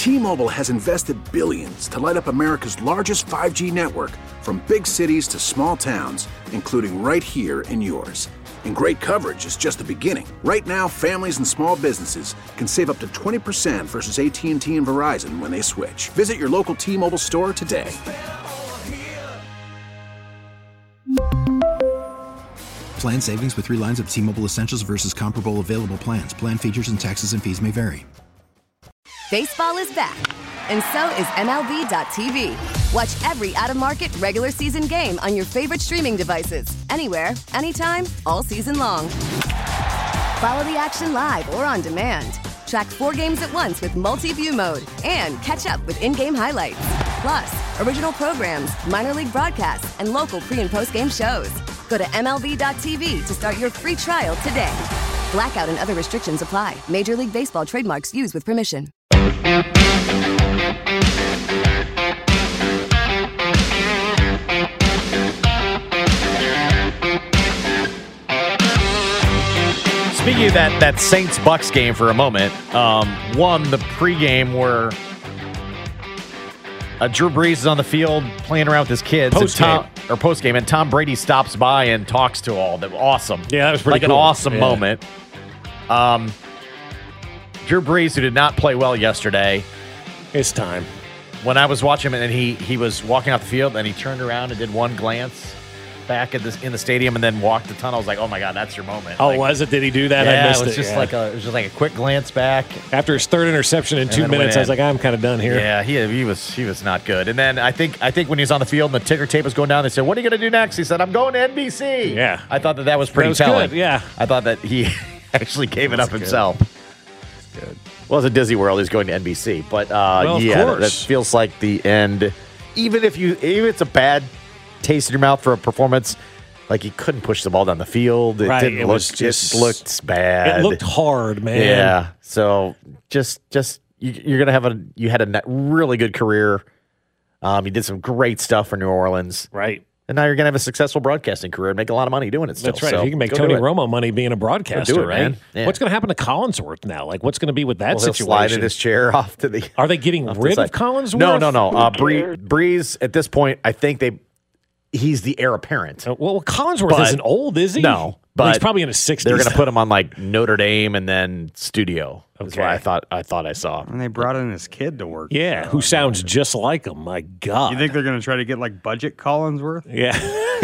T-Mobile has invested billions to light up America's largest 5G network, from big cities to small towns, including right here in yours. And great coverage is just the beginning. Right now, families and small businesses can save up to 20% versus AT&T and Verizon when they switch. Visit your local T-Mobile store today. Plan savings with 3 lines of T-Mobile Essentials versus comparable available plans. Plan features and taxes and fees may vary. Baseball is back, and so is MLB.tv. Watch every out-of-market regular season game on your favorite streaming devices, anywhere, anytime, all season long. Follow the action live or on demand. Track 4 games at once with multi-view mode and catch up with in-game highlights. Plus, original programs, minor league broadcasts, and local pre- and post-game shows. Go to MLB.tv to start your free trial today. Blackout and other restrictions apply. Major League Baseball trademarks used with permission. Speaking of that Saints-Bucks game for a moment, the pregame where Drew Brees is on the field playing around with his kids. Postgame, and Tom Brady stops by and talks to all of them. Awesome. Yeah, that was pretty cool. An awesome moment. Drew Brees, who did not play well yesterday. It's time. When I was watching him, and he was walking off the field, and he turned around and did one glance back in the stadium, and then walked the tunnel. I was like, "Oh my God, that's your moment!" Oh, was it? Did he do that? Yeah, I missed it was just like a quick glance back after his third interception in 2 minutes. I was like, "I'm kind of done here." Yeah, he was not good. And then I think when he was on the field and the ticker tape was going down, they said, "What are you going to do next?" He said, "I'm going to NBC." Yeah, I thought that was pretty telling. Good. Yeah, I thought that he actually gave it up himself. Good. Well, it's a Disney World. He's going to NBC, but that feels like the end. Even if it's a bad taste in your mouth for a performance. Like, he couldn't push the ball down the field. It didn't look. It looked bad. It looked hard, man. Yeah. So just you're gonna you had a really good career. You did some great stuff for New Orleans, right? And now you're gonna have a successful broadcasting career and make a lot of money doing it. Still. That's right. So you can make Tony Romo money being a broadcaster, right? Man. Yeah. What's going to happen to Collinsworth now? Like, what's going to be with that situation? He'll slide in his chair off to the. Are they getting rid of Collinsworth? No. Breeze at this point, I think he's the heir apparent. Well, Collinsworth isn't old, is he? No, but he's probably in his 60s. They're going to put him on like Notre Dame and then studio. That's what I thought I saw. And they brought in his kid to work. Yeah, who sounds just like him. My God. You think they're going to try to get like budget Collinsworth? Yeah.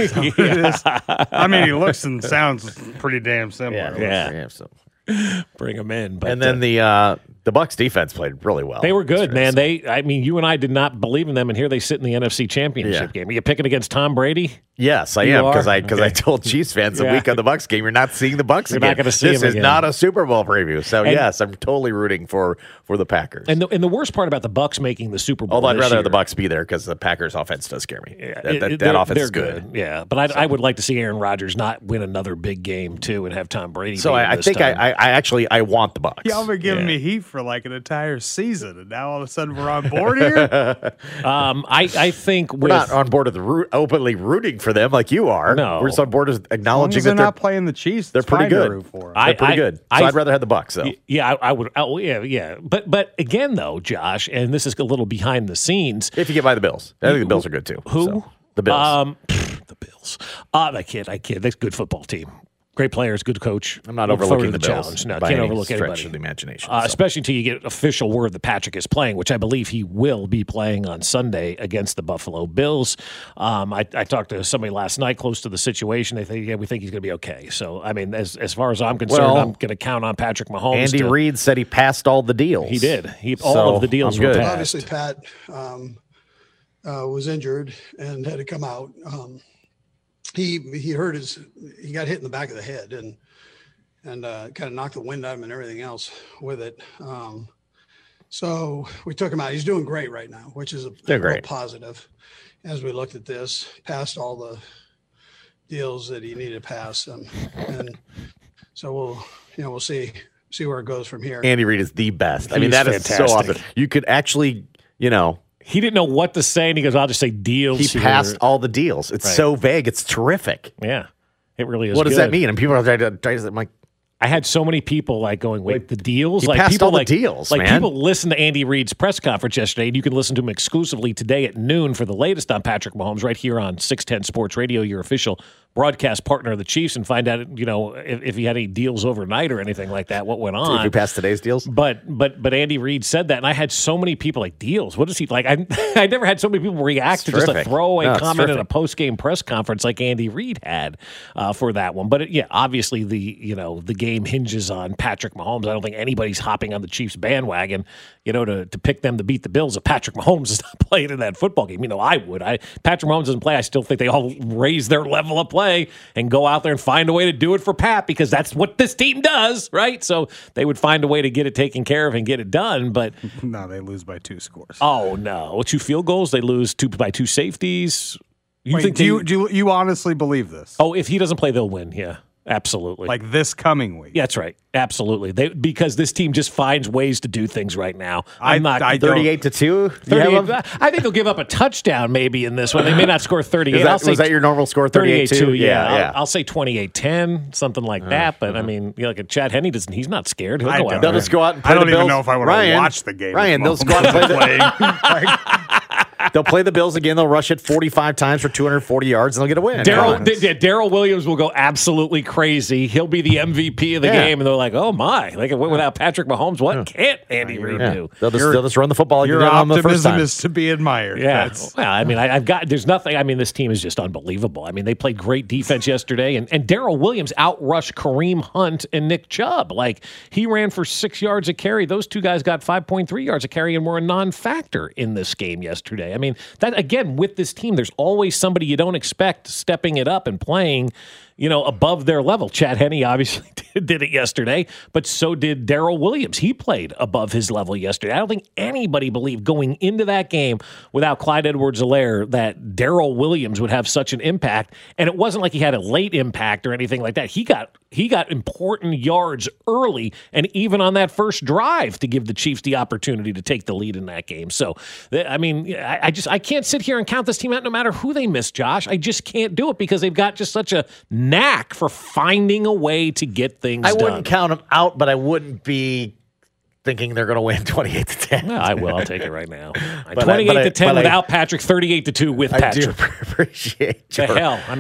I mean, he looks and sounds pretty damn similar. Yeah. Bring him in. But, and then the Bucs defense played really well. They were good, man. You and I did not believe in them, and here they sit in the NFC Championship game. Are you picking against Tom Brady? Yes, I am, because I told Chiefs fans the week of the Bucs game, you're not seeing the Bucs again. You're not going to see them again. This is not a Super Bowl preview. So yes, I'm totally rooting for the Packers. And the worst part about the Bucs making the Super Bowl, although I'd rather have the Bucs be there because the Packers offense does scare me. Yeah, that offense is good. Yeah, but I would like to see Aaron Rodgers not win another big game too, and have Tom Brady. So I think I want the Bucs. Y'all been giving me heat for like an entire season, and now all of a sudden we're on board here. I think we're not on board with openly rooting for them like you are. No, we're just on board with acknowledging that they're not playing the Chiefs. They're pretty good. They're pretty good. So I'd rather have the Bucs though. Yeah, I would. Oh, yeah. But again, though, Josh, and this is a little behind the scenes. If you get by the Bills, I think the Bills are good too. Who? So, the Bills. The Bills. I kid. That's a good football team. Great players, good coach. I'm not overlooking the Bills challenge. No, by can't any overlook stretch anybody. of the imagination. Especially until you get official word that Patrick is playing, which I believe he will be playing on Sunday against the Buffalo Bills. I talked to somebody last night close to the situation. They think, we think he's going to be okay. So, I mean, as far as I'm concerned, I'm going to count on Patrick Mahomes. Andy Reid said he passed all the deals. He did. All of the deals were passed. Obviously, Pat was injured and had to come out. He hurt he got hit in the back of the head and kind of knocked the wind out of him and everything else with it. So we took him out. He's doing great right now, which is a real positive. As we looked at this, passed all the deals that he needed to pass, and so we'll see where it goes from here. Andy Reid is the best. I mean, that is so awesome. You could actually, he didn't know what to say, and he goes, I'll just say deals. He passed all the deals. It's so vague. It's terrific. Yeah, it really is. What does that mean? And people are trying to I'm like, I had so many people going, wait, the deals? He passed all the deals, man. People listened to Andy Reid's press conference yesterday, and you can listen to him exclusively today at noon for the latest on Patrick Mahomes right here on 610 Sports Radio, your official broadcast partner of the Chiefs, and find out, if he had any deals overnight or anything like that, what went on. If he passed today's deals? But Andy Reid said that, and I had so many people deals? What is he like? I never had so many people react to just a throwaway comment in a post-game press conference like Andy Reid had for that one. But obviously the game hinges on Patrick Mahomes. I don't think anybody's hopping on the Chiefs bandwagon, to pick them to beat the Bills if Patrick Mahomes is not playing in that football game. I would. Patrick Mahomes doesn't play. I still think they all raise their level of play and go out there and find a way to do it for Pat, because that's what this team does, right? So they would find a way to get it taken care of and get it done. But no, they lose by 2 scores. Oh no, 2 field goals. They lose by 2 safeties. Do you honestly believe this? Oh, if he doesn't play, they'll win. Yeah. Absolutely. Like this coming week. Yeah, that's right. Absolutely. Because this team just finds ways to do things right now. I'm not 38-2. I think they'll give up a touchdown maybe in this one. They may not score 38. Was that your normal score? 38-2. Yeah. I'll say 28-10, something like that. But I mean, like Chad Henne he's not scared. He'll go out. They'll just go out and play the Bills. I don't even know if I want to watch the game. Ryan, they'll go out and play they'll play the Bills again. They'll rush it 45 times for 240 yards, and they'll get a win. Darrell Williams will go absolutely crazy. He'll be the MVP of the game, and they're like, oh, my. Without Patrick Mahomes, what can't Andy Reid do? They'll just run the football. Your optimism is to be admired. Yeah. Well, I mean, there's nothing. I mean, this team is just unbelievable. I mean, they played great defense yesterday, and Darrell Williams outrushed Kareem Hunt and Nick Chubb. He ran for 6 yards a carry. Those two guys got 5.3 yards a carry and were a non-factor in this game yesterday. I mean, that again, with this team, there's always somebody you don't expect stepping it up and playing, above their level. Chad Henne obviously did it yesterday, but so did Darrell Williams. He played above his level yesterday. I don't think anybody believed going into that game without Clyde Edwards-Helaire that Darrell Williams would have such an impact. And it wasn't like he had a late impact or anything like that. He got important yards early and even on that first drive to give the Chiefs the opportunity to take the lead in that game. So, I mean, I can't sit here and count this team out no matter who they miss, Josh. I just can't do it because they've got just such a knack for finding a way to get things done. I wouldn't count them out, but I wouldn't be thinking they're going to win 28-10. No, I will. I'll take it right now. 28-10 without Patrick, 38-2 with Patrick. I do appreciate your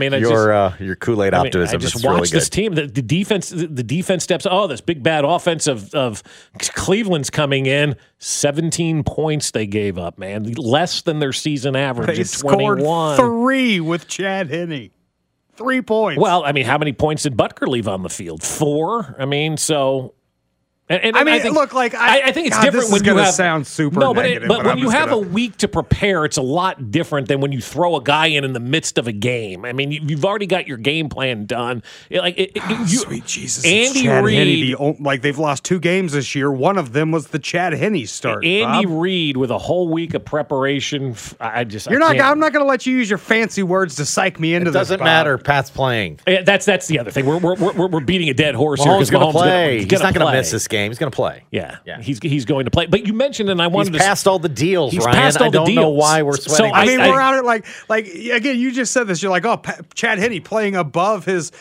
Kool-Aid optimism. I just watch this team. The defense steps. Oh, this big bad offense of Cleveland's coming in. 17 points they gave up, man. Less than their season average they of 21. Scored 3 with Chad Henne. 3 points. Well, I mean, how many points did Butker leave on the field? 4. I mean, so. And I think it's God, different when you have sound super negative, but when you have a week to prepare, it's a lot different than when you throw a guy in the midst of a game. I mean, you've already got your game plan done. Sweet Jesus, Andy Reid, they've lost 2 games this year. One of them was the Chad Henne start. Andy Reid with a whole week of preparation. I'm not going to let you use your fancy words to psych me into this. It doesn't matter. Pat's playing. That's the other thing. We're beating a dead horse here because Mahomes going to play. He's not going to miss this game. He's going to play. Yeah. He's going to play. But you mentioned, and I wanted he's past all the deals, Ryan. I don't know why we're sweating. So we're out at again. You just said this. You're like, oh, Chad Henne playing above his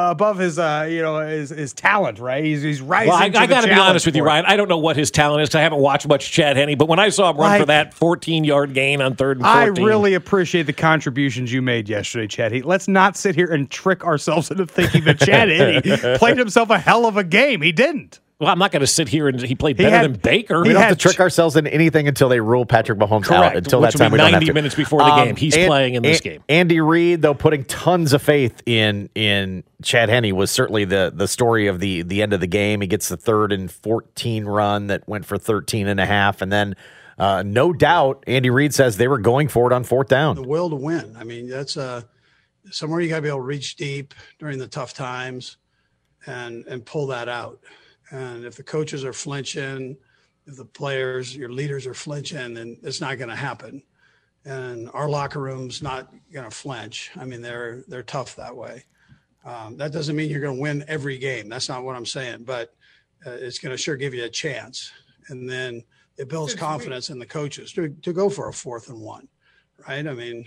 his talent, right? He's rising. Well, I got to be honest with you, Ryan. I don't know what his talent is because I haven't watched much Chad Henne. But when I saw him run for that 14-yard gain on 3rd and 14, I really appreciate the contributions you made yesterday, Chad Henne. Let's not sit here and trick ourselves into thinking that Chad Henne played himself a hell of a game. He didn't. Well, I'm not going to sit here and he played better than Baker. We don't have to trick ourselves into anything until they rule Patrick Mahomes out. Until that time, we don't have to. 90 minutes before the game, he's playing in this game. Andy Reid, though, putting tons of faith in Chad Henne was certainly the story of the end of the game. He gets the 3rd and 14 run that went for 13.5, and then no doubt, Andy Reid says they were going for it on 4th down. The will to win. I mean, that's somewhere you got to be able to reach deep during the tough times and pull that out. And if the coaches are flinching, if the players, your leaders are flinching, then it's not going to happen. And our locker room's not going to flinch. I mean, they're tough that way. That doesn't mean you're going to win every game. That's not what I'm saying. But it's going to sure give you a chance. And then it builds confidence in the coaches to go for a 4th and 1, right? I mean,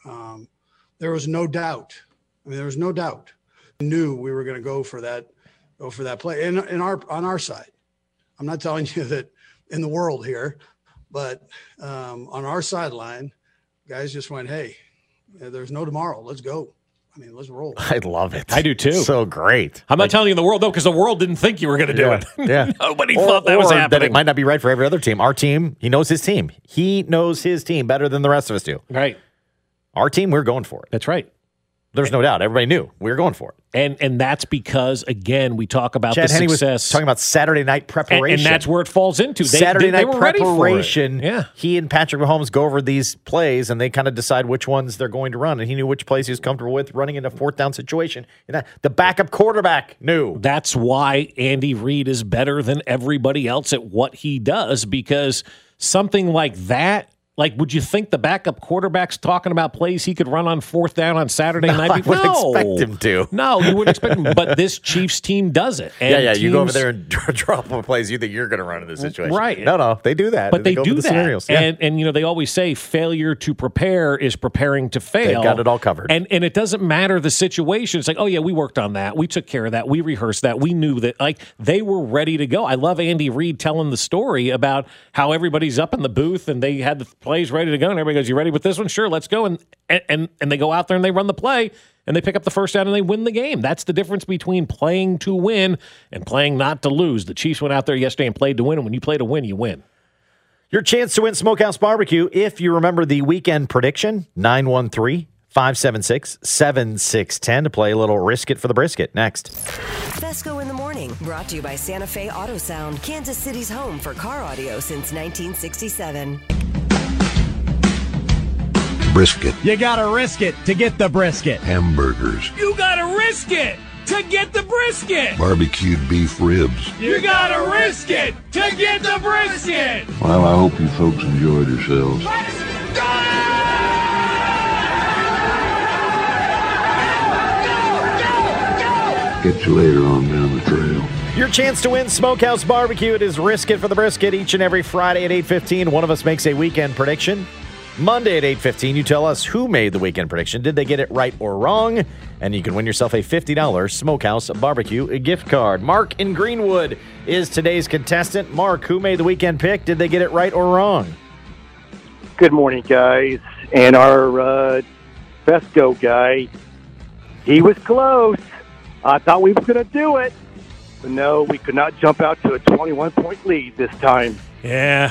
there was no doubt. We knew we were going to go for that go for that play. And on our side, I'm not telling you that in the world here, but on our sideline, guys just went, hey, there's no tomorrow. Let's go. I mean, let's roll. I love it. I do too. So great. I'm not telling you in the world, though, because the world didn't think you were going to do it. Yeah. Nobody thought that was happening. That it might not be right for every other team. Our team, he knows his team. He knows his team better than the rest of us do. Right. Our team, we're going for it. That's right. There's no doubt. Everybody knew we were going for it. And that's because, again, we talk about Chad the Henne success. was talking about Saturday night preparation. And that's where it falls into. Saturday night were ready for it. preparation. Yeah. He and Patrick Mahomes go over these plays, and they kind of decide which ones they're going to run. And he knew which plays he was comfortable with running in a fourth down situation. And the backup quarterback knew. That's why Andy Reid is better than everybody else at what he does, because something like that, like, would you think the backup quarterback's talking about plays he could run on fourth down on Saturday night? I wouldn't expect him to. No, you wouldn't expect him. But this Chiefs team does it. And you go over there and drop a plays you think you're going to run in this situation. Right. No, they do that. But they go do over the that. Scenarios. Yeah. And they always say failure to prepare is preparing to fail. They've got it all covered. And it doesn't matter the situation. It's like, oh, yeah, we worked on that. We took care of that. We rehearsed that. We knew that. Like, they were ready to go. I love Andy Reid telling the story about how everybody's up in the booth and they had the plays ready to go. And everybody goes, you ready with this one? Sure, let's go. And they go out there and they run the play and they pick up the first down and they win the game. That's the difference between playing to win and playing not to lose. The Chiefs went out there yesterday and played to win, and when you play to win, you win. Your chance to win Smokehouse Barbecue, if you remember the weekend prediction, 913-576-7610 to play a little Risk It for the Brisket. Next. Fesco in the Morning, brought to you by Santa Fe Auto Sound, Kansas City's home for car audio since 1967. Brisket. You gotta risk it to get the brisket. Hamburgers. You gotta risk it to get the brisket. Barbecued beef ribs. You gotta risk it to get the brisket. Well, I hope you folks enjoyed yourselves. Let's go! Get you later on down the trail. Your chance to win Smokehouse Barbecue. It is Risk It for the Brisket each and every Friday at 8:15. One of us makes a weekend prediction. Monday at 8:15, you tell us who made the weekend prediction. Did they get it right or wrong? And you can win yourself a $50 Smokehouse Barbecue gift card. Mark in Greenwood is today's contestant. Mark, who made the weekend pick? Did they get it right or wrong? Good morning, guys. And our Fesco guy, he was close. I thought we were going to do it. But no, we could not jump out to a 21-point lead this time. Yeah.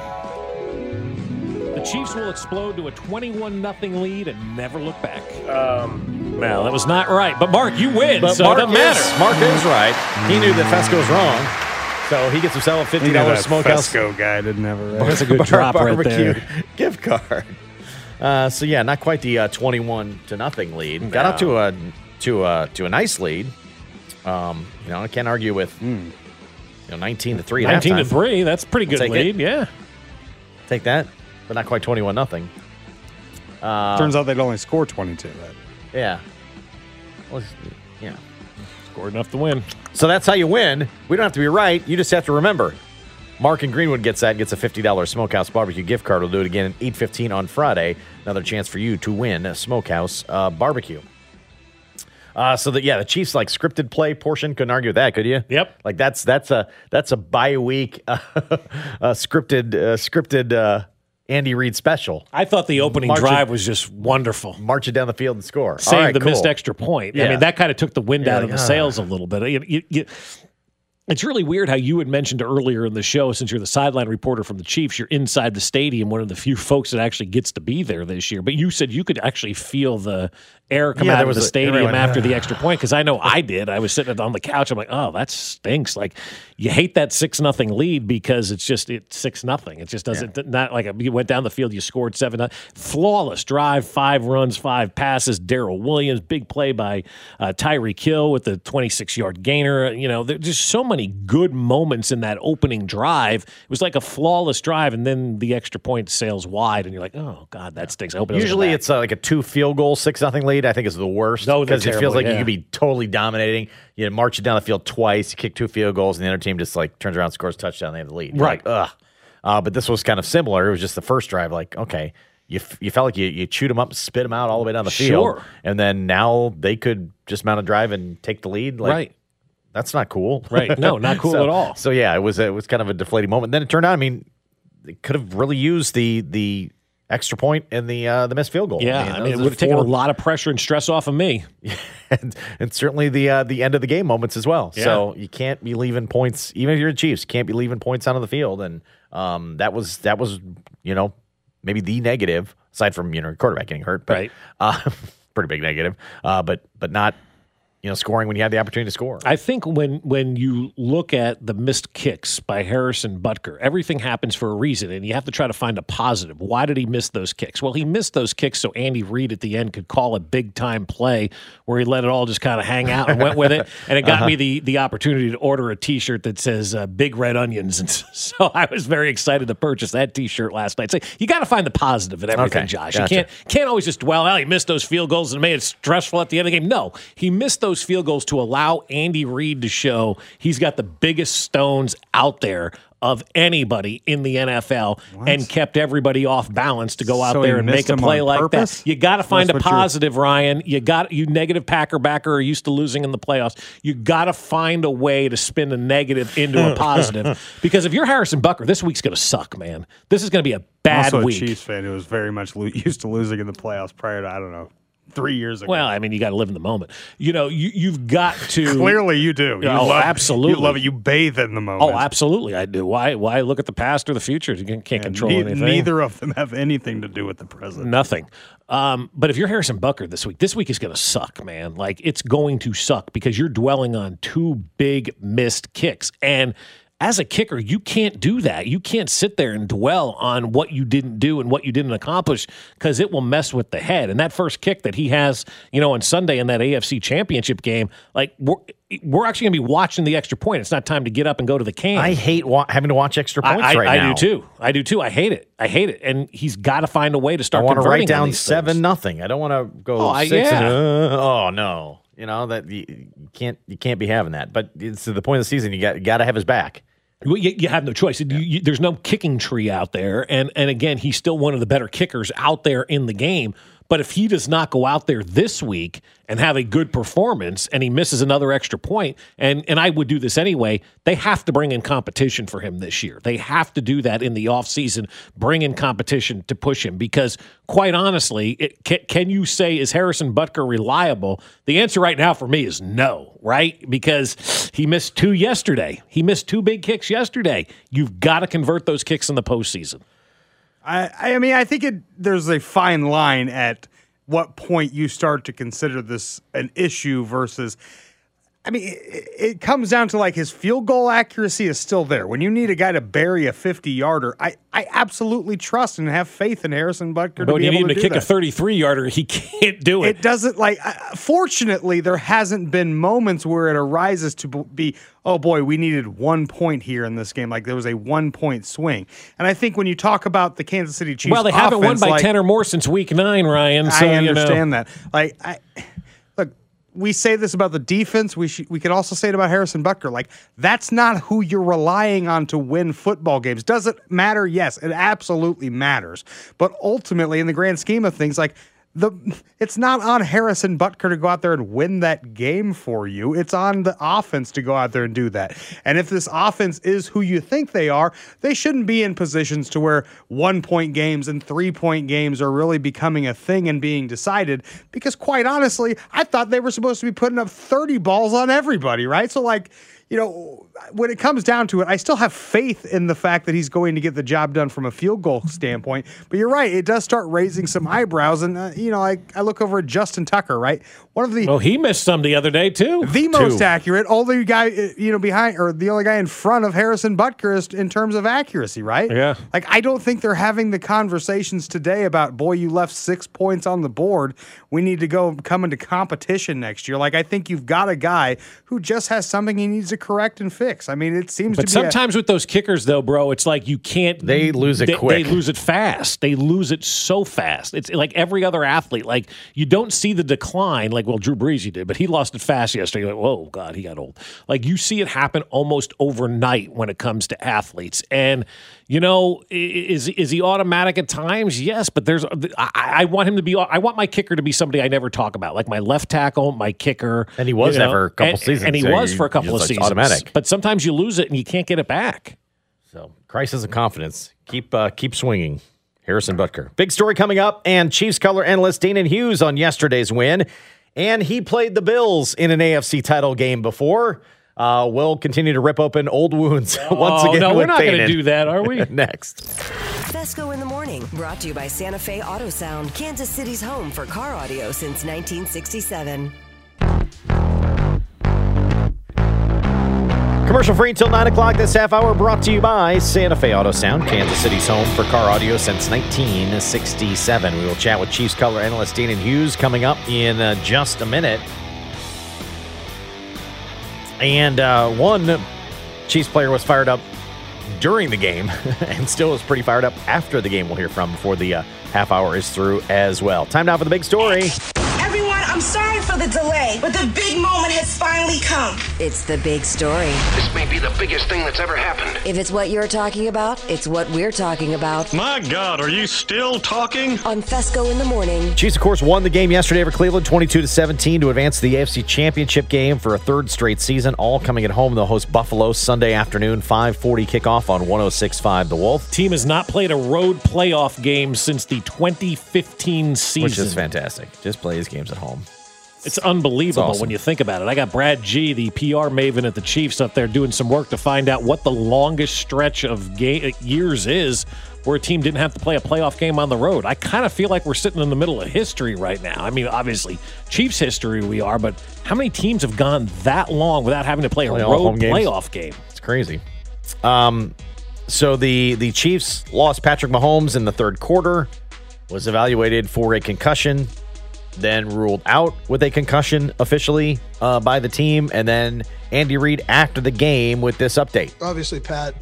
The Chiefs will explode to a 21-0 lead and never look back. Well, that was not right. But, Mark, you win, but so Mark it doesn't matter. Mark is right. He knew that Fesco's wrong. So he gets himself a $50 Smokehouse. Fesco guy didn't have it right. That's a good drop right there. Gift card. So, yeah, not quite the 21-0 lead. Got up to a nice lead. I can't argue with 19-3 at 19-3, that's a pretty good lead, yeah. Take that, but not quite 21-0. Turns out they'd only score 22. Yeah. Well, scored enough to win. So that's how you win. We don't have to be right. You just have to remember. Mark in Greenwood gets that, gets a $50 Smokehouse Barbecue gift card. We'll do it again at 8:15 on Friday. Another chance for you to win a Smokehouse Barbecue. The Chiefs scripted play portion, couldn't argue with that, could you? Yep. That's a bye week scripted Andy Reid special. I thought the opening drive was just wonderful. March it down the field and score. Save the missed extra point. Yeah. I mean, that kind of took the wind out of the sails a little bit. It's really weird how you had mentioned earlier in the show, since you're the sideline reporter from the Chiefs, you're inside the stadium, one of the few folks that actually gets to be there this year. But you said you could actually feel the air come out of the stadium after the extra point, because I know I did. I was sitting on the couch. I'm like, oh, that stinks. Like, you hate that 6-0 lead because it's 6-0. It just doesn't, not like you went down the field, you scored 7-0. Flawless drive, 5 runs, 5 passes. Darrell Williams, big play by Tyreek Hill with the 26-yard gainer. There's just so many good moments in that opening drive. It was like a flawless drive, and then the extra point sails wide, and you're like, oh, God, that stinks. I hope it doesn't Usually come back. it's like a 2-field-goal 6-0 lead. I think is the worst, because it feels like you could be totally dominating. You march it down the field twice, you kick 2 field goals, and the other team just turns around, scores a touchdown, they have the lead. You're right. Ugh. But this was kind of similar. It was just the first drive. Okay, you felt like you chewed them up, spit them out all the way down the field, and then now they could just mount a drive and take the lead. Right. That's not cool. Right. No, not cool at all. So, yeah, it was kind of a deflating moment. Then it turned out, I mean, they could have really used the extra point and the missed field goal. Yeah, I mean it would have taken a lot of pressure and stress off of me. and certainly the end of the game moments as well. Yeah. So you can't be leaving points, even if you're the Chiefs, you can't be leaving points out of the field. And that was maybe the negative, aside from quarterback getting hurt, but pretty big negative. But not scoring when you had the opportunity to score. I think when you look at the missed kicks by Harrison Butker, everything happens for a reason, and you have to try to find a positive. Why did he miss those kicks? Well, he missed those kicks so Andy Reid at the end could call a big-time play where he let it all just kind of hang out and went with it, and it got me the opportunity to order a T-shirt that says Big Red Onions, and so I was very excited to purchase that T-shirt last night. So you got to find the positive in everything, Josh. Gotcha. You can't always just dwell, he missed those field goals and made it stressful at the end of the game. No, he missed those field goals to allow Andy Reid to show he's got the biggest stones out there of anybody in the NFL and kept everybody off balance to go out there and make a play like that. You got to find a positive, Ryan. You negative Packer backer are used to losing in the playoffs. You got to find a way to spin a negative into a positive because if you're Harrison Butker, this week's going to suck, man. This is going to be a bad week. Also a Chiefs fan who was very much used to losing in the playoffs prior to, I don't know, 3 years ago. Well, I mean, you got to live in the moment. You've got to. Clearly, you do. Absolutely. You love it. You bathe in the moment. Oh, absolutely, I do. Why look at the past or the future? You can't control anything. Neither of them have anything to do with the present. Nothing. But if you're Harrison Butker this week is going to suck, man. Like, it's going to suck because you're dwelling on 2 big missed kicks. And as a kicker, you can't do that. You can't sit there and dwell on what you didn't do and what you didn't accomplish because it will mess with the head. And that first kick that he has, on Sunday in that AFC Championship game, like we're actually going to be watching the extra point. It's not time to get up and go to the can. I hate having to watch extra points right now. I do too. I hate it. And he's got to find a way to start. I want to write down 7-0. I don't want to go 6. No. That you can't be having that. But it's to the point of the season. You got to have his back. Well, you have no choice. There's no kicking tree out there. And again, he's still one of the better kickers out there in the game. But if he does not go out there this week and have a good performance and he misses another extra point, and I would do this anyway, they have to bring in competition for him this year. They have to do that in the offseason, bring in competition to push him because, quite honestly, can you say, is Harrison Butker reliable? The answer right now for me is no, right? Because he missed 2 yesterday. He missed 2 big kicks yesterday. You've got to convert those kicks in the postseason. I mean, I think there's a fine line at what point you start to consider this an issue versus. I mean, it comes down to like his field goal accuracy is still there. When you need a guy to bury a 50-yarder, I absolutely trust and have faith in Harrison Butker to be able to do that. When you need him to kick a 33-yarder, he can't do it. It doesn't fortunately, there hasn't been moments where it arises to be, oh boy, we needed 1 point here in this game. Like there was a 1-point swing. And I think when you talk about the Kansas City Chiefs, well, they haven't won by 10 or more since week 9, Ryan. So, I understand that. Look, we say this about the defense. We can also say it about Harrison Butker. Like, that's not who you're relying on to win football games. Does it matter? Yes, it absolutely matters. But ultimately, in the grand scheme of things, like, it's not on Harrison Butker to go out there and win that game for you. It's on the offense to go out there and do that. And if this offense is who you think they are, they shouldn't be in positions to where 1-point games and 3-point games are really becoming a thing and being decided. Because quite honestly, I thought they were supposed to be putting up 30 balls on everybody, right? So like, when it comes down to it, I still have faith in the fact that he's going to get the job done from a field goal standpoint. But you're right, it does start raising some eyebrows. And, I look over at Justin Tucker, right? He missed some the other day, too. The most accurate, only guy, behind, or the only guy in front of Harrison Butker is in terms of accuracy, right? Yeah. Like, I don't think they're having the conversations today about, boy, you left 6 points on the board. We need to come into competition next year. Like, I think you've got a guy who just has something he needs to correct and fix. I mean, it seems to be. But sometimes with those kickers, though, bro, it's like you can't. They lose it quick. They lose it fast. They lose it so fast. It's like every other athlete. Like, you don't see the decline like, Drew Brees, did, but he lost it fast yesterday. You're like, whoa, God, he got old. Like, you see it happen almost overnight when it comes to athletes. And, Is he automatic at times? Yes, but I want him to be. I want my kicker to be somebody I never talk about, like my left tackle, my kicker. And he was never a couple seasons. And he was for a couple of seasons. Automatic. But sometimes you lose it and you can't get it back. So crisis of confidence. Keep swinging. Harrison Butker. Big story coming up, and Chiefs color analyst Danon Hughes on yesterday's win. And he played the Bills in an AFC title game before. We'll continue to rip open old wounds once again. No, we're not going to do that, are we? Next. Fesco in the Morning, brought to you by Santa Fe Auto Sound, Kansas City's home for car audio since 1967. Commercial free until 9 o'clock this half hour, brought to you by Santa Fe Auto Sound, Kansas City's home for car audio since 1967. We will chat with Chiefs color analyst Danon Hughes coming up in just a minute. And one Chiefs player was fired up during the game and still is pretty fired up after the game. We'll hear from before the half hour is through as well. Time now for the big story. Everyone, I'm sorry for the delay, but the big moment has finally come. It's the big story. This may be the biggest thing that's ever happened. If it's what you're talking about, it's what we're talking about. My God, are you still talking? On Fesco in the Morning. Chiefs, of course, won the game yesterday over Cleveland, 22-17, to advance to the AFC Championship game for a third straight season. All coming at home. They'll host Buffalo Sunday afternoon, 5:40 kickoff on 106.5 The Wolf. Team has not played a road playoff game since the 2015 season. Which is fantastic. Just play his games at home. It's unbelievable awesome when you think about it. I got Brad G., the PR maven at the Chiefs, up there doing some work to find out what the longest stretch of years is where a team didn't have to play a playoff game on the road. I kind of feel like we're sitting in the middle of history right now. I mean, obviously, Chiefs history we are, but how many teams have gone that long without having to play a road playoff game? It's crazy. So the Chiefs lost Patrick Mahomes in the third quarter, was evaluated for a concussion, then ruled out with a concussion officially by the team, and then Andy Reid after the game with this update. Obviously, Pat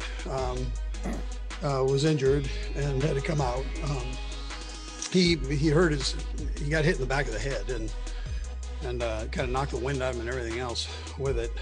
was injured and had to come out. He got hit in the back of the head and kind of knocked the wind out of him and everything else with it.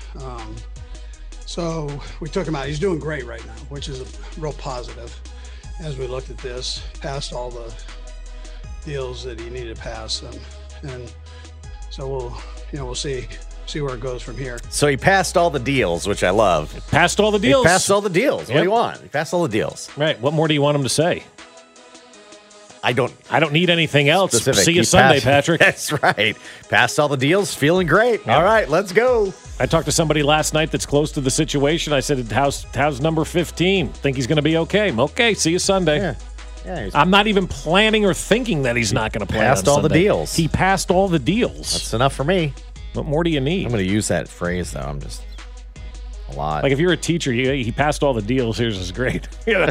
So we took him out. He's doing great right now, which is a real positive. As we looked at this, passed all the deals that he needed to pass, and so we'll see where it goes from here. So he passed all the deals, which I love. Passed all the deals. He passed all the deals. Yep. What do you want? He passed all the deals. Right. What more do you want him to say? I don't need anything else. Specific. See you Sunday, Patrick. That's right. Passed all the deals. Feeling great. Yep. All right, let's go. I talked to somebody last night that's close to the situation. I said, how's number 15? Think he's going to be okay? Okay, see you Sunday. Yeah. I'm not even planning or thinking that he's not going to play passed on all Sunday. The deals. He passed all the deals. That's enough for me. What more do you need? I'm going to use that phrase, though. I'm just a lot. Like if you're a teacher, he passed all the deals. Here's his grade.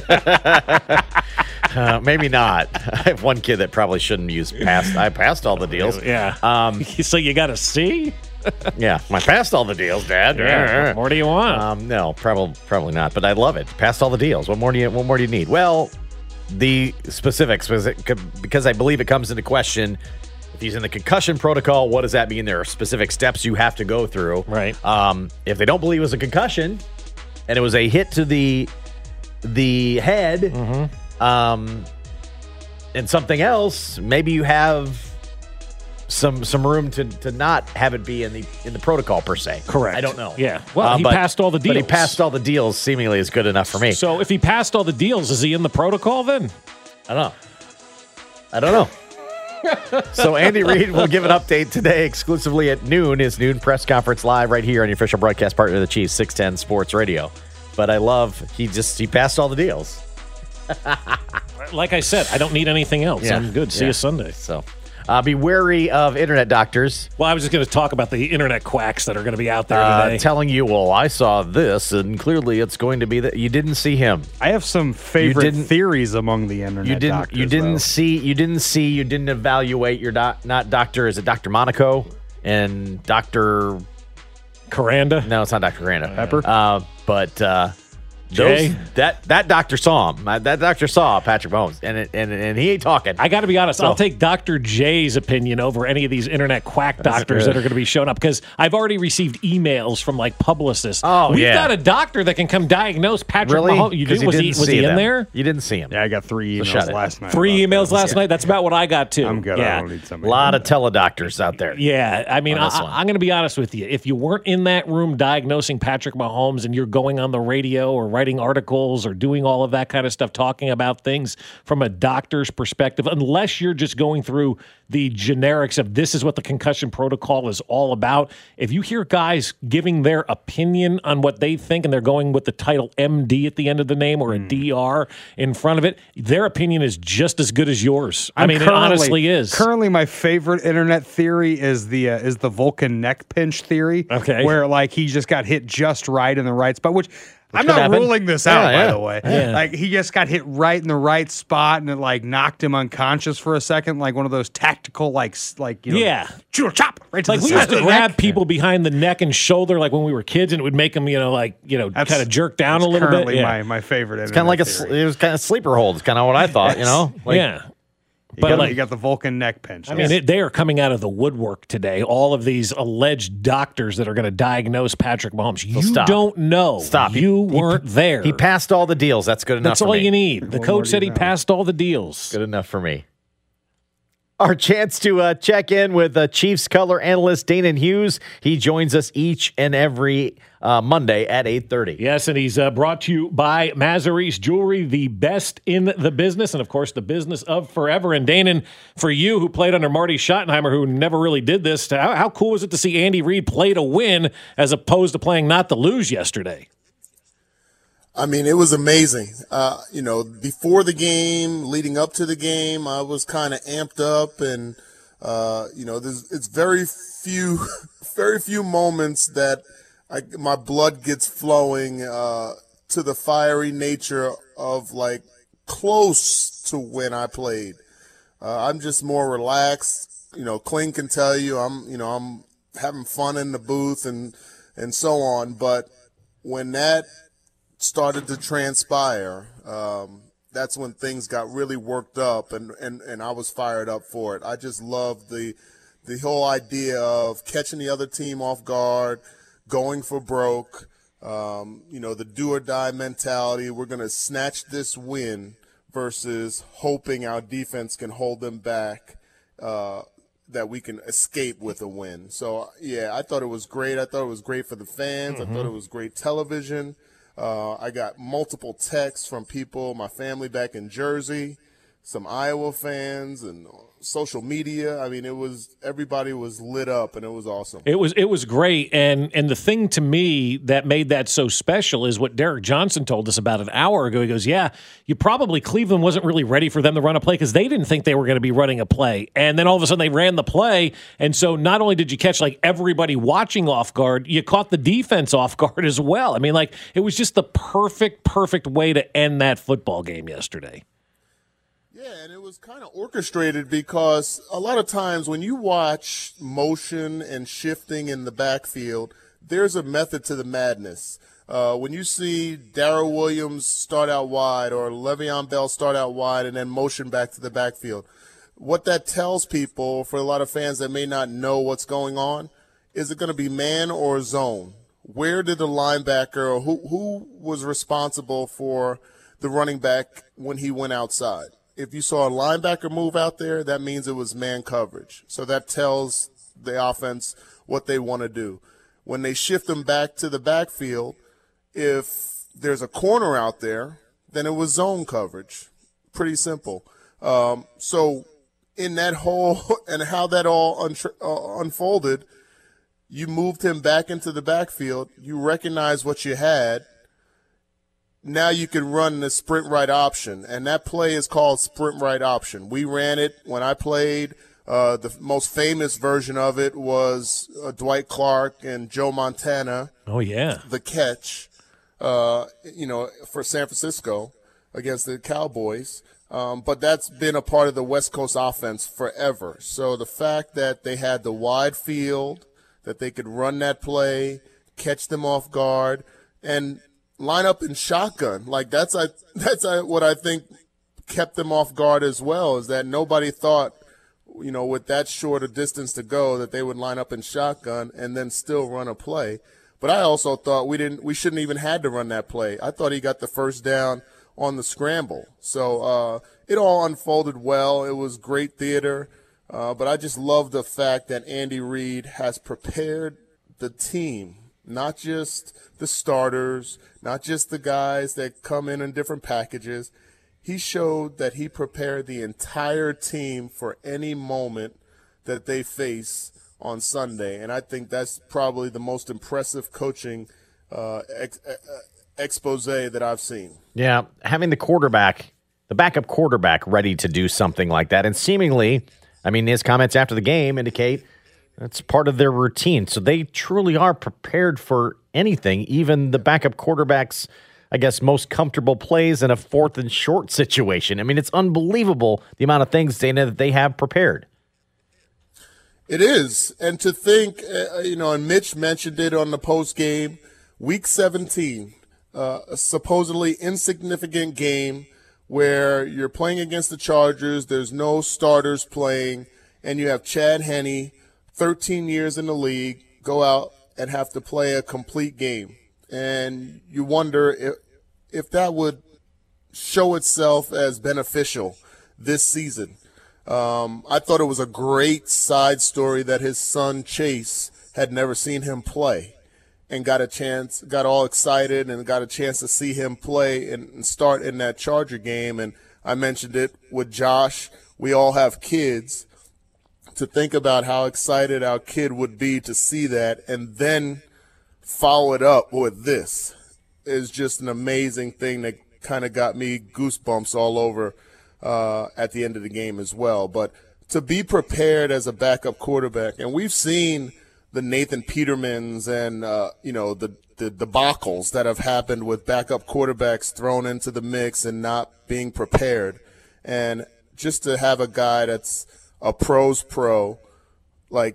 Maybe not. I have one kid that probably shouldn't use passed. I passed all the deals. Yeah. So you got a C? Yeah. I passed all the deals, Dad. Yeah. What more do you want? No, probably not. But I love it. Passed all the deals. What more do you need? Well, the specifics, because I believe it comes into question. If he's in the concussion protocol, what does that mean? There are specific steps you have to go through. Right. If they don't believe it was a concussion and it was a hit to the head, and something else, maybe you have some room to not have it be in the protocol per se. Correct. I don't know. Yeah. Well, he passed all the deals. But he passed all the deals. Seemingly is good enough for me. So if he passed all the deals, is he in the protocol then? I don't know. So Andy Reid will give an update today exclusively at noon. His noon press conference live right here on your official broadcast partner of the Chiefs, 610 Sports Radio. But I love he passed all the deals. Like I said, I don't need anything else. Yeah. I'm good. See you Sunday. So be wary of internet doctors. Well, I was just going to talk about the internet quacks that are going to be out there today. Telling you, well, I saw this, and clearly it's going to be that you didn't see him. I have some favorite theories among the internet doctors. You didn't evaluate your not doctor. Is it Dr. Monaco and Dr. Caranda? No, it's not Dr. Caranda. Pepper? But That doctor saw him. That doctor saw Patrick Mahomes, and he ain't talking. I got to be honest. I'll take Dr. J's opinion over any of these internet quack doctors that are going to be showing up because I've already received emails from like publicists. We've got a doctor that can come diagnose Patrick Mahomes. Was he in there? You didn't see him. Yeah, I got 3 emails last night. 3 emails last night. That's about what I got too. I'm good. I don't need somebody. A lot of teledoctors out there. Yeah, I mean, I'm going to be honest with you. If you weren't in that room diagnosing Patrick Mahomes and you're going on the radio or writing articles or doing all of that kind of stuff, talking about things from a doctor's perspective, unless you're just going through the generics of this is what the concussion protocol is all about. If you hear guys giving their opinion on what they think and they're going with the title MD at the end of the name or a DR in front of it, their opinion is just as good as yours. It honestly is. Currently, my favorite internet theory is the Vulcan neck pinch theory. Okay. Where like he just got hit just right in the right spot, which I'm not ruling this out, by the way. Yeah. Like he just got hit right in the right spot, and it like knocked him unconscious for a second, like one of those tactical, chop right to like the we side used to of the grab neck. people behind the neck and shoulder, like when we were kids, and it would make them, kind of jerk down a little bit. Currently, my favorite. It's kind of like it was kind of sleeper hold. It's kind of what I thought, You got the Vulcan neck pinch. They are coming out of the woodwork today. All of these alleged doctors that are going to diagnose Patrick Mahomes. You don't know. Stop. You weren't there. He passed all the deals. That's good enough. That's all you need. The coach said he passed all the deals. Good enough for me. Our chance to check in with Chiefs color analyst Dana Hughes. He joins us each and every Monday at 8:30. Yes, and he's brought to you by Mazaris Jewelry, the best in the business, and of course the business of forever. And Dana, for you who played under Marty Schottenheimer, who never really did this, how cool was it to see Andy Reid play to win as opposed to playing not to lose yesterday? I mean, it was amazing. Before the game, leading up to the game, I was kind of amped up, and it's very few moments that my blood gets flowing to the fiery nature of like close to when I played. I'm just more relaxed. Kling can tell you I'm having fun in the booth and so on. But when that started to transpire, that's when things got really worked up, and I was fired up for it. I just loved the whole idea of catching the other team off guard, going for broke, the do or die mentality. We're going to snatch this win versus hoping our defense can hold them back, that we can escape with a win. So, yeah, I thought it was great. I thought it was great for the fans. I thought it was great television. I got multiple texts from people, my family back in Jersey, some Iowa fans, and social media. I mean, everybody was lit up, and it was awesome. It was great, and the thing to me that made that so special is what Derek Johnson told us about an hour ago. He goes, Cleveland wasn't really ready for them to run a play because they didn't think they were going to be running a play, and then all of a sudden they ran the play, and so not only did you catch like everybody watching off guard, you caught the defense off guard as well. I mean, like it was just the perfect way to end that football game yesterday. Yeah, and it was kind of orchestrated because a lot of times when you watch motion and shifting in the backfield, there's a method to the madness. When you see Darrell Williams start out wide or Le'Veon Bell start out wide and then motion back to the backfield, what that tells people, for a lot of fans that may not know what's going on, is it going to be man or zone? Where did the linebacker or who was responsible for the running back when he went outside? If you saw a linebacker move out there, that means it was man coverage. So that tells the offense what they want to do. When they shift them back to the backfield, if there's a corner out there, then it was zone coverage. Pretty simple. So in that whole and how that all unfolded, you moved him back into the backfield. You recognized what you had. Now you can run the sprint right option, and that play is called sprint right option. We ran it when I played. The most famous version of it was Dwight Clark and Joe Montana. Oh, yeah. The catch, for San Francisco against the Cowboys. But that's been a part of the West Coast offense forever. So the fact that they had the wide field, that they could run that play, catch them off guard, and line up in shotgun. Like that's what I think kept them off guard as well, is that nobody thought, with that short a distance to go, that they would line up in shotgun and then still run a play. But I also thought we shouldn't even had to run that play. I thought he got the first down on the scramble. So it all unfolded well. It was great theater. But I just love the fact that Andy Reid has prepared the team, not just the starters, not just the guys that come in different packages. He showed that he prepared the entire team for any moment that they face on Sunday. And I think that's probably the most impressive coaching expose that I've seen. Yeah, having the backup quarterback ready to do something like that. And seemingly, his comments after the game indicate that's part of their routine. So they truly are prepared for anything, even the backup quarterback's, I guess, most comfortable plays in a 4th and short situation. It's unbelievable the amount of things, Dana, that they have prepared. It is. And to think, and Mitch mentioned it on the post game, week 17, a supposedly insignificant game where you're playing against the Chargers, there's no starters playing, and you have Chad Henne, 13 years in the league, go out and have to play a complete game. And you wonder if that would show itself as beneficial this season. I thought it was a great side story that his son Chase had never seen him play and got all excited and got a chance to see him play and start in that Charger game. And I mentioned it with Josh. We all have kids. To think about how excited our kid would be to see that and then follow it up with this is just an amazing thing that kind of got me goosebumps all over at the end of the game as well. But to be prepared as a backup quarterback, and we've seen the Nathan Petermans and the debacles that have happened with backup quarterbacks thrown into the mix and not being prepared, and just to have a guy that's a pro's pro, like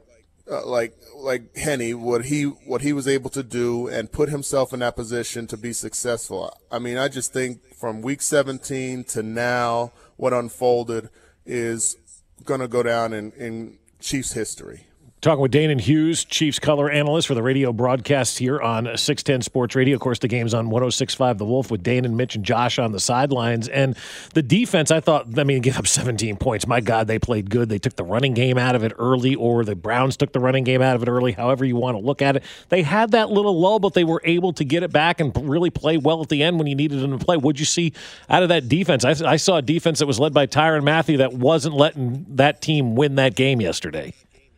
Henne, what he was able to do and put himself in that position to be successful. I just think from week 17 to now, what unfolded is going to go down in Chiefs history. Talking with Danon Hughes, Chiefs color analyst for the radio broadcast here on 610 Sports Radio. Of course, the game's on 106.5 The Wolf with Danon, Mitch, and Josh on the sidelines. And the defense, I thought, give up 17 points. My God, they played good. They took the running game out of it early, or the Browns took the running game out of it early, however you want to look at it. They had that little lull, but they were able to get it back and really play well at the end when you needed them to play. What'd you see out of that defense? I saw a defense that was led by Tyrann Mathieu that wasn't letting that team win that game yesterday.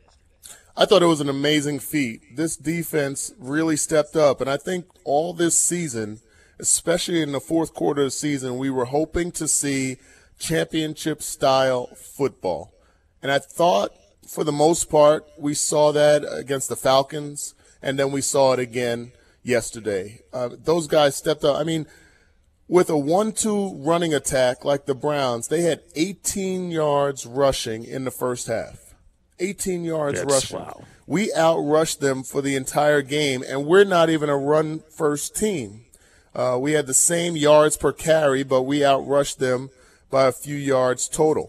I thought it was an amazing feat. This defense really stepped up, and I think all this season, especially in the fourth quarter of the season, we were hoping to see championship-style football. And I thought, for the most part, we saw that against the Falcons, and then we saw it again yesterday. Those guys stepped up. With a 1-2 running attack like the Browns, they had 18 yards rushing in the first half. 18 yards rushing. Wow. We outrushed them for the entire game, and we're not even a run-first team. We had the same yards per carry, but we outrushed them by a few yards total.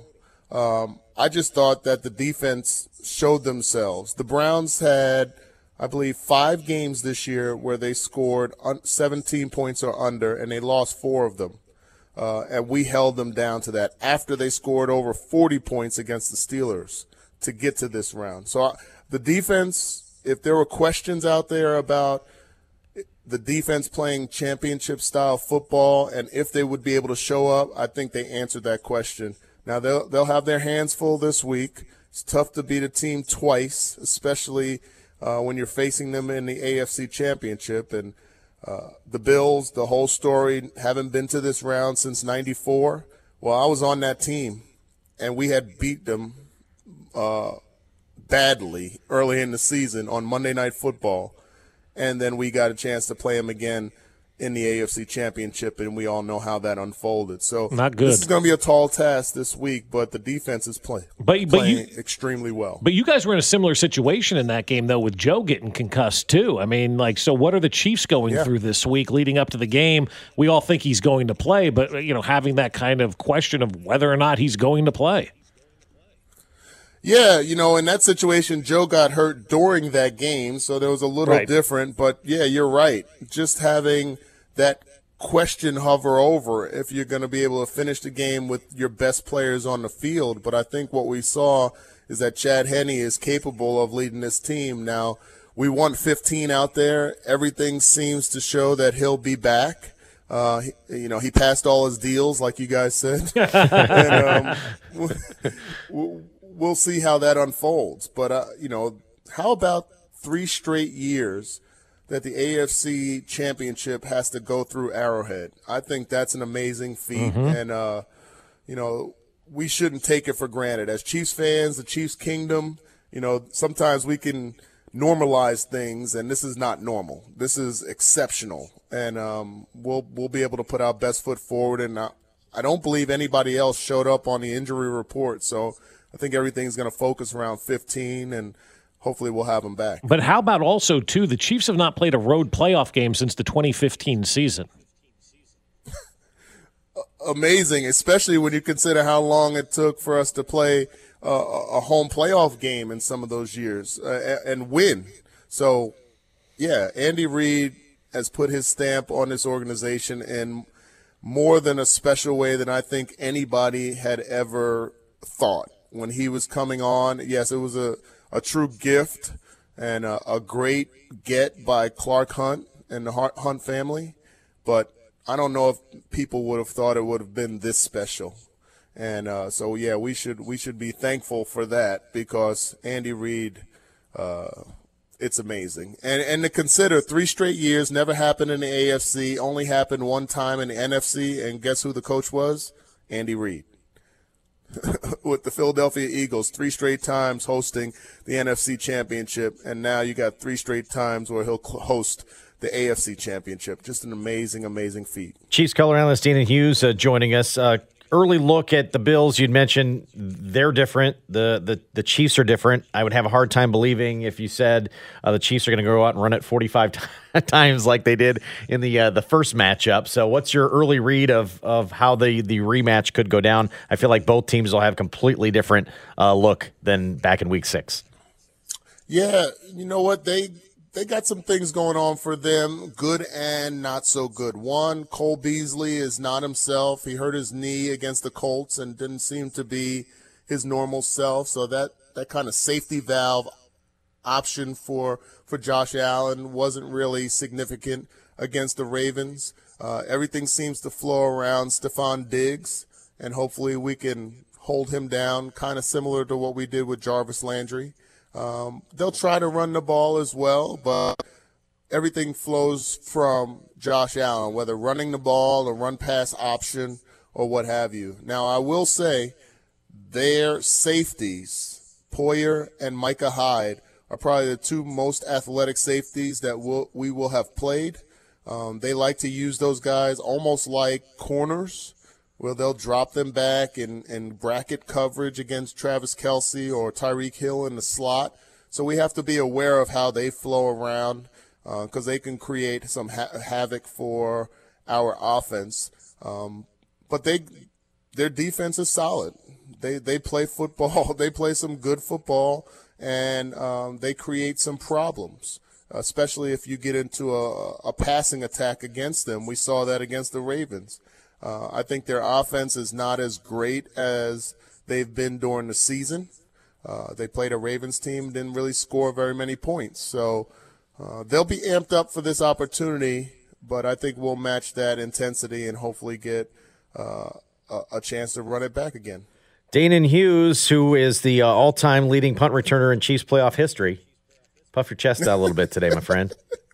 I just thought that the defense showed themselves. The Browns had, I believe, 5 games this year where they scored 17 points or under, and they lost 4 of them. And we held them down to that after they scored over 40 points against the Steelers to get to this round. So the defense, if there were questions out there about the defense playing championship-style football and if they would be able to show up, I think they answered that question. Now, they'll have their hands full this week. It's tough to beat a team twice, especially when you're facing them in the AFC Championship. And the Bills, the whole story, haven't been to this round since '94. Well, I was on that team, and we had beat them badly early in the season on Monday Night Football, and then we got a chance to play them again in the AFC Championship, and we all know how that unfolded. So not good. This is going to be a tall task this week, but the defense is playing extremely well. But you guys were in a similar situation in that game, though, with Joe getting concussed, too. I mean, so what are the Chiefs going through this week leading up to the game? We all think he's going to play, but, having that kind of question of whether or not he's going to play. Yeah, in that situation, Joe got hurt during that game, so there was a little different. But, yeah, you're right. Just having that question hover over if you're going to be able to finish the game with your best players on the field. But I think what we saw is that Chad Henne is capable of leading this team. Now, we want 15 out there. Everything seems to show that he'll be back. He passed all his deals, like you guys said. And, we'll see how that unfolds. But, how about 3 straight years that the AFC Championship has to go through Arrowhead? I think that's an amazing feat. Mm-hmm. And, we shouldn't take it for granted. As Chiefs fans, the Chiefs Kingdom, sometimes we can normalize things, and this is not normal. This is exceptional. And we'll be able to put our best foot forward. And I don't believe anybody else showed up on the injury report, so I think everything's going to focus around 15, and hopefully we'll have them back. But how about also, too, the Chiefs have not played a road playoff game since the 2015 season. Amazing, especially when you consider how long it took for us to play a home playoff game in some of those years and win. So, yeah, Andy Reid has put his stamp on this organization in more than a special way than I think anybody had ever thought. When he was coming on, yes, it was a true gift and a great get by Clark Hunt and the Hunt family. But I don't know if people would have thought it would have been this special. And we should be thankful for that, because Andy Reid, it's amazing. And to consider 3 straight years, never happened in the AFC, only happened one time in the NFC, and guess who the coach was? Andy Reid. With the Philadelphia Eagles, 3 straight times hosting the NFC Championship, and now you got 3 straight times where he'll host the AFC Championship. Just an amazing, amazing feat. Chiefs color analyst Danon Hughes joining us. Early look at the Bills. You'd mentioned they're different. The Chiefs are different. I would have a hard time believing if you said the Chiefs are going to go out and run it 45 times like they did in the first matchup. So what's your early read of how the rematch could go down? I feel like both teams will have completely different look than back in Week 6. Yeah, you know what? They got some things going on for them, good and not so good. One, Cole Beasley is not himself. He hurt his knee against the Colts and didn't seem to be his normal self. So that kind of safety valve option for Josh Allen wasn't really significant against the Ravens. Everything seems to flow around Stephon Diggs, and hopefully we can hold him down, kind of similar to what we did with Jarvis Landry. They'll try to run the ball as well, but everything flows from Josh Allen, whether running the ball or run pass option or what have you. Now, I will say their safeties, Poyer and Micah Hyde, are probably the 2 most athletic safeties that we will have played. They like to use those guys almost like corners, where they'll drop them back in bracket coverage against Travis Kelce or Tyreek Hill in the slot. So we have to be aware of how they flow around, because they can create some havoc for our offense. But their defense is solid. They play football. They play some good football, and they create some problems, especially if you get into a passing attack against them. We saw that against the Ravens. I think their offense is not as great as they've been during the season. They played a Ravens team, didn't really score very many points. So they'll be amped up for this opportunity, but I think we'll match that intensity and hopefully get a chance to run it back again. Danon Hughes, who is the all-time leading punt returner in Chiefs playoff history. Puff your chest out a little bit today, my friend.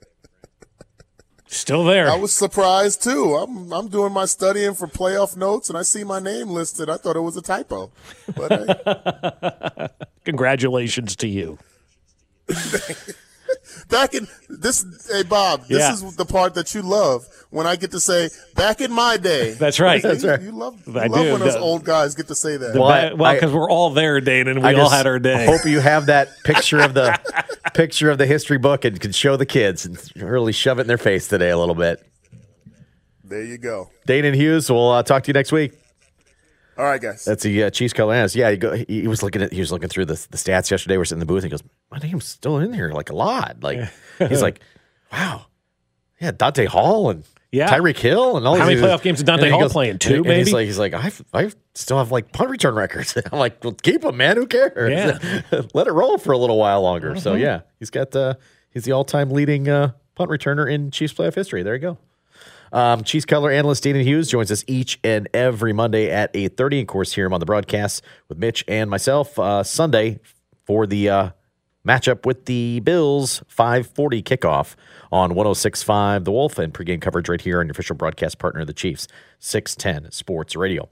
Still there. I was surprised, too. I'm doing my studying for playoff notes, and I see my name listed. I thought it was a typo. But Congratulations to you. Hey Bob, this is the part that you love when I get to say back in my day. That's right. That's right. You love when those old guys get to say that. Well, because we're all there, Dane, and we all had our day. I hope you have that picture of the history book and can show the kids and really shove it in their face today a little bit. There you go. Dane and Hughes, we'll talk to you next week. All right, guys. That's the Chiefs color analyst. Yeah, he was looking through the stats yesterday. We're sitting in the booth. And he goes, "My name's still in here, like a lot." Like he's like, "Wow, yeah, Dante Hall and Tyreek Hill and all." How many playoff games did Dante Hall playing? 2, maybe. He's like, I still have like punt return records. I'm like, well, keep them, man. Who cares? Yeah. Let it roll for a little while longer. Mm-hmm. So yeah, he's the all-time leading punt returner in Chiefs playoff history. There you go. Chiefs color analyst Dana Hughes joins us each and every Monday at 8:30. Of course, hear him on the broadcast with Mitch and myself Sunday for the matchup with the Bills, 5:40 kickoff on 106.5 The Wolf, and pregame coverage right here on your official broadcast partner of the Chiefs, 610 Sports Radio.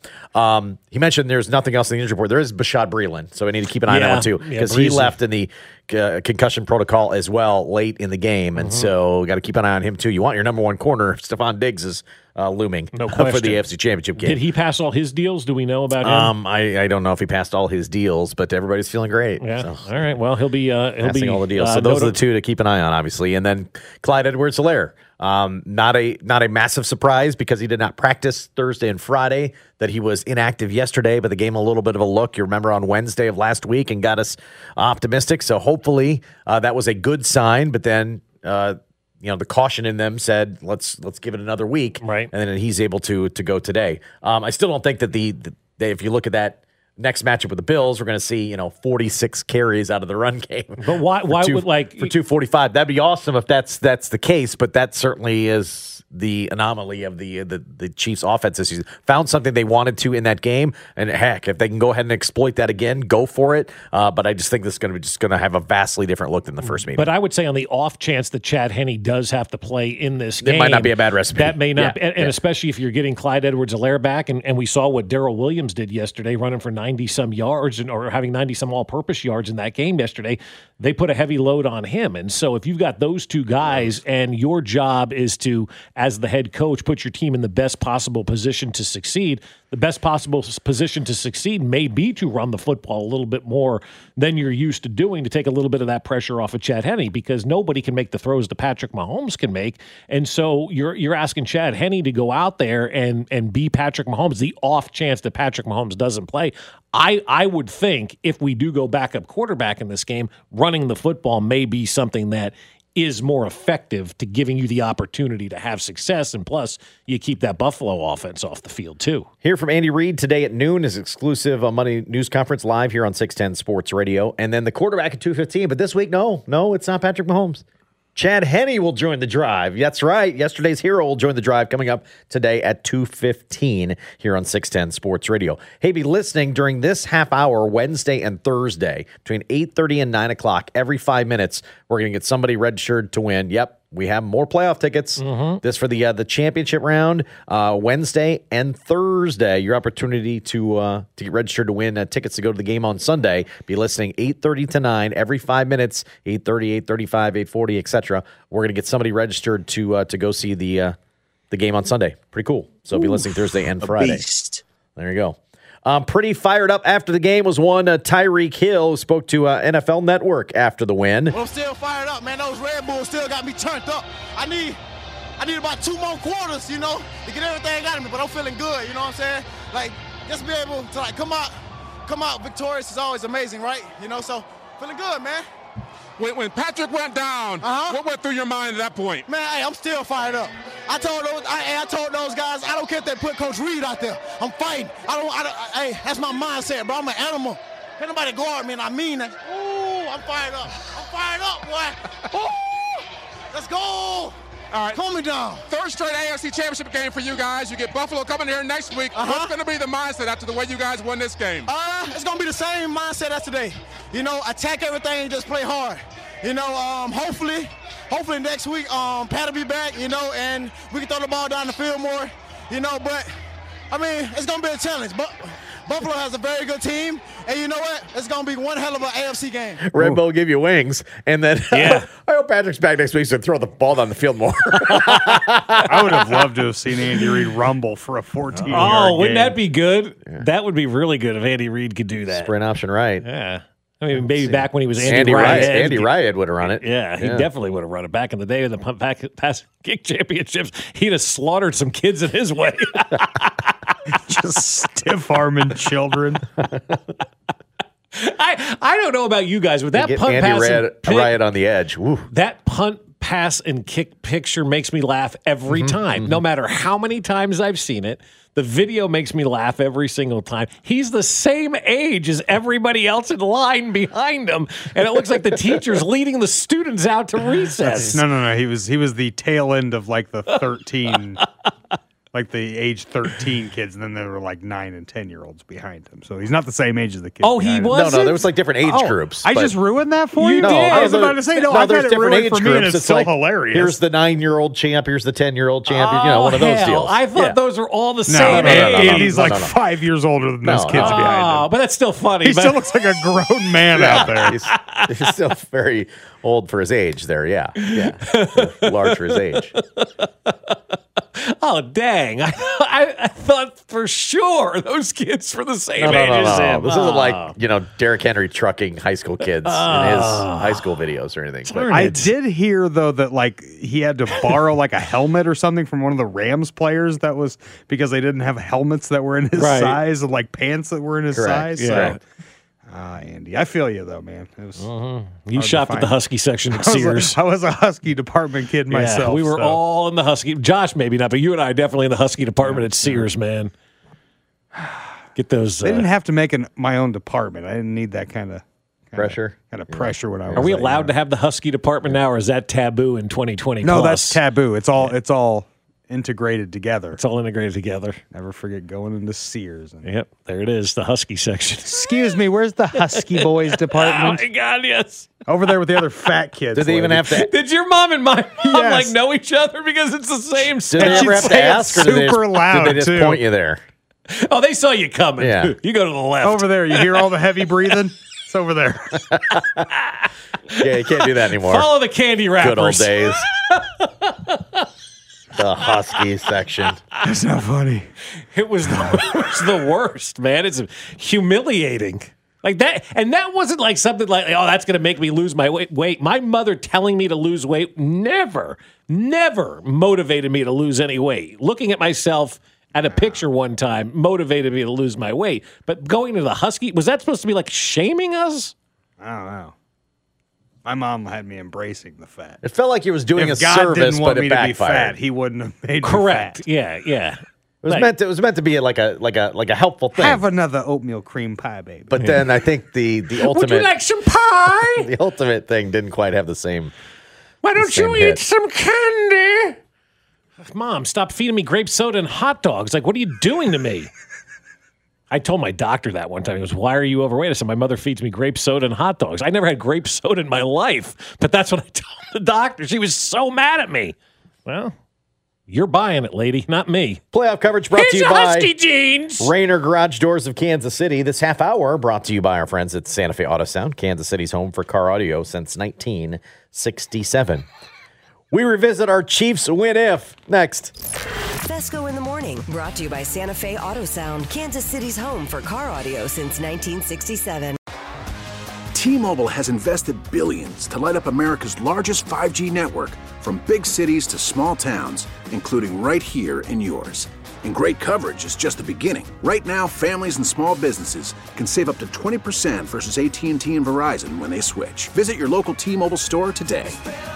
He mentioned there's nothing else in the injury report. There is Bashaud Breeland, so I need to keep an eye on that one too, because he left in the concussion protocol as well late in the game, and so got to keep an eye on him too. You want your number one corner, Stephon Diggs, is looming for the AFC Championship game. Did he pass all his deals? Do we know about him? I don't know if he passed all his deals, but everybody's feeling great. Yeah. So. All right. Well, he'll be passing all the deals. So those are the two to keep an eye on, obviously. And then Clyde Edwards-Helaire. Not a massive surprise because he did not practice Thursday and Friday, that he was inactive yesterday, but they gave him a little bit of a look, you remember, on Wednesday of last week and got us optimistic. So hopefully that was a good sign, but then the caution in them said, let's give it another week. Right. And then he's able to go today. I still don't think that if you look at that next matchup with the Bills, we're going to see 46 carries out of the run game. But why would for 245? That'd be awesome if that's the case. But that certainly is the anomaly of the Chiefs' offense this season. Found something they wanted to in that game, and heck, if they can go ahead and exploit that again, go for it. But I just think this is going to have a vastly different look than the first meeting. But I would say on the off chance that Chad Henne does have to play in this game, it might not be a bad recipe. That may not, and especially if you're getting Clyde Edwards-Helaire back, and we saw what Darrell Williams did yesterday, running for 90-some yards or having 90-some all-purpose yards in that game yesterday. They put a heavy load on him, and so if you've got those two guys, and your job is to, as the head coach, put your team in the best possible position to succeed. The best possible position to succeed may be to run the football a little bit more than you're used to doing, to take a little bit of that pressure off of Chad Henne, because nobody can make the throws that Patrick Mahomes can make. And so you're asking Chad Henne to go out there and be Patrick Mahomes, the off chance that Patrick Mahomes doesn't play. I would think if we do go backup quarterback in this game, running the football may be something that is more effective to giving you the opportunity to have success, and plus you keep that Buffalo offense off the field too. Hear from Andy Reid today at noon, his exclusive Monday news conference live here on 610 Sports Radio, and then the quarterback at 2:15. But this week, no, it's not Patrick Mahomes. Chad Henne will join the drive. That's right. Yesterday's hero will join the drive coming up today at 2:15 here on 610 Sports Radio. Hey, be listening during this half hour, Wednesday and Thursday, between 8:30 and 9 o'clock. Every 5 minutes, we're going to get somebody redshirted to win. Yep. We have more playoff tickets. This for the championship round, Wednesday and Thursday. Your opportunity to get registered to win tickets to go to the game on Sunday. Be listening 8:30 to 9 every 5 minutes, 8:30, 8:35, 8:40, etc. We're going to get somebody registered to go see the game on Sunday. Pretty cool. So be listening Thursday and Friday. Beast. There you go. Pretty fired up after the game was one Tyreek Hill, who spoke to NFL Network after the win. Well, I'm still fired up, man. Those Red Bulls still got me turned up. I need about 2 more quarters, to get everything out of me, but I'm feeling good, you know what I'm saying? Like, just be able to, come out victorious is always amazing, right? So feeling good, man. When Patrick went down, what went through your mind at that point? Man, hey, I'm still fired up. I told those guys, I don't care if they put Coach Reed out there. I'm fighting. Hey, that's my mindset, bro. I'm an animal. Can't nobody guard me, and I mean that. Ooh, I'm fired up. I'm fired up, boy. Ooh, let's go. All right. Calm me down. Third straight AFC Championship game for you guys. You get Buffalo coming here next week. What's going to be the mindset after the way you guys won this game? It's going to be the same mindset as today. Attack everything and just play hard. Hopefully next week, Pat will be back, and we can throw the ball down the field more, but, it's going to be a challenge. Buffalo has a very good team, and you know what? It's going to be one hell of an AFC game. Red Bull give you wings, and then I hope Patrick's back next week so throw the ball down the field more. I would have loved to have seen Andy Reid rumble for a 14-yard game. Oh, wouldn't that be good? Yeah. That would be really good if Andy Reid could do that. Sprint option right. Yeah. I mean, maybe back when he was Andy Reid. Andy Reid would have run it. Yeah, he definitely would have run it. Back in the day of the pass kick championships, he'd have slaughtered some kids in his way. Just stiff-arming children. I don't know about you guys, but that punt Andy pass Riot on the edge. Woo. That punt pass and kick picture makes me laugh every time. No matter how many times I've seen it, the video makes me laugh every single time. He's the same age as everybody else in line behind him, and it looks like the teacher's leading the students out to recess. No. He was the tail end of like the 13, like the age 13 kids, and then there were like 9 and 10-year-olds behind him. So he's not the same age as the kids. Oh, he was. No, there was like different age groups. I just ruined that for you. No, I was about to say no. I there's got it different ruined age for me, groups. and it's still like, hilarious. Here's the 9-year-old champ. Here's the 10-year-old champ. One of those deals. I thought those were all the same No. age. Andy's like 5 years older than those kids behind him. But that's still funny. He still looks like a grown man out there. He's still very old for his age there. Yeah. Large for his age. Oh, dang. I thought for sure those kids were the same age as him. This isn't like, Derrick Henry trucking high school kids in his high school videos or anything. But I did hear, though, that like he had to borrow like a helmet or something from one of the Rams players. That was because they didn't have helmets that were in his size and like pants that were in his size. Yeah. So. Andy, I feel you though, man. It was You shopped at the Husky section at Sears. I was a Husky department kid myself. Yeah, we were all in the Husky. Josh, maybe not, but you and I definitely in the Husky department at Sears, man. Get those. They didn't have to make my own department. I didn't need that kind of pressure. Pressure when I was. Are we allowed to have the Husky department now, or is that taboo in 2020? No, that's taboo. It's all integrated together. It's all integrated together. Never forget going into Sears. Yep, there it is, the Husky section. Excuse me, where's the Husky boys department? Oh my God, yes. Over there with the other fat kids. Did they even have to? Did your mom and my mom like know each other because it's the same? Did they ever have to ask, or did they just point you there? Oh, they saw you coming. Yeah. You go to the left. Over there, you hear all the heavy breathing? It's over there. Yeah, you can't do that anymore. Follow the candy wrappers. Good old days. The Husky section. That's not funny. It was the worst, man. It's humiliating. Like that, and that wasn't like something like, oh, that's going to make me lose my weight. My mother telling me to lose weight never motivated me to lose any weight. Looking at myself at a picture one time motivated me to lose my weight. But going to the Husky, was that supposed to be like shaming us? I don't know. My mom had me embracing the fat. It felt like he was doing if a God service, didn't want but me it to be backfired. fat, he wouldn't have made Correct. me fat. Yeah. It was meant to be like a helpful thing. Have another oatmeal cream pie, baby. But then I think the ultimate. Would you like some pie? The ultimate thing didn't quite have the same. Why don't you eat some candy? Mom, stop feeding me grape soda and hot dogs. Like, what are you doing to me? I told my doctor that one time. He goes, why are you overweight? I said, my mother feeds me grape soda and hot dogs. I never had grape soda in my life, but that's what I told the doctor. She was so mad at me. Well, you're buying it, lady, not me. Playoff coverage brought to you by Husky jeans. Rainer Garage Doors of Kansas City. This half hour brought to you by our friends at Santa Fe Auto Sound, Kansas City's home for car audio since 1967. We revisit our Chiefs win if next. Fesco in the Morning, brought to you by Santa Fe Auto Sound, Kansas City's home for car audio since 1967. T-Mobile has invested billions to light up America's largest 5G network, from big cities to small towns, including right here in yours. And great coverage is just the beginning. Right now, families and small businesses can save up to 20% versus AT&T and Verizon when they switch. Visit your local T-Mobile store today.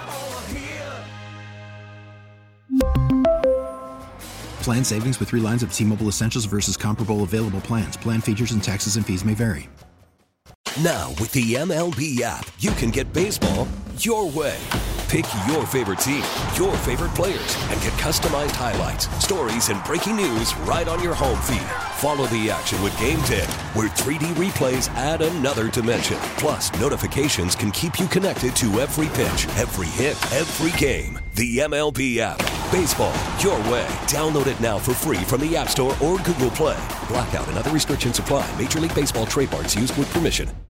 Plan savings with 3 lines of T-Mobile Essentials versus comparable available plans. Plan features and taxes and fees may vary. Now, with the MLB app, you can get baseball your way. Pick your favorite team, your favorite players, and get customized highlights, stories, and breaking news right on your home feed. Follow the action with Game 10, where 3D replays add another dimension. Plus, notifications can keep you connected to every pitch, every hit, every game. The MLB app. Baseball, your way. Download it now for free from the App Store or Google Play. Blackout and other restrictions apply. Major League Baseball trademarks used with permission.